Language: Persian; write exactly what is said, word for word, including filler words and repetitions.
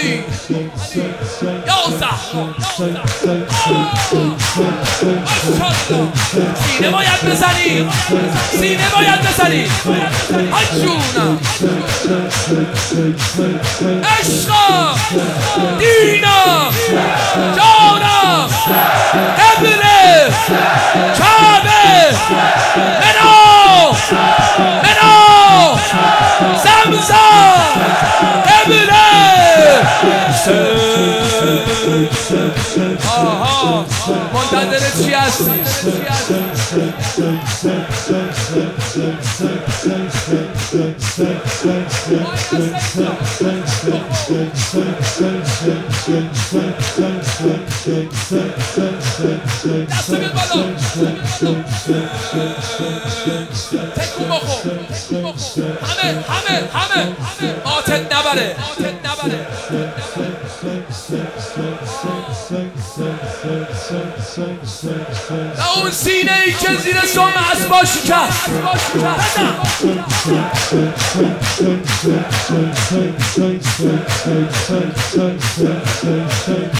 علی یازده سینه باید بزنی سینه باید بزنی حجونم عشقم دینم جانم قبله کعبه منو منو زمزم قبله آها منتظر چی هستی؟ دست بیاد بالا تکون بخور همه همه همه آتت نبره آتت نبره اون سینه ای که زیر سم اسبا شکست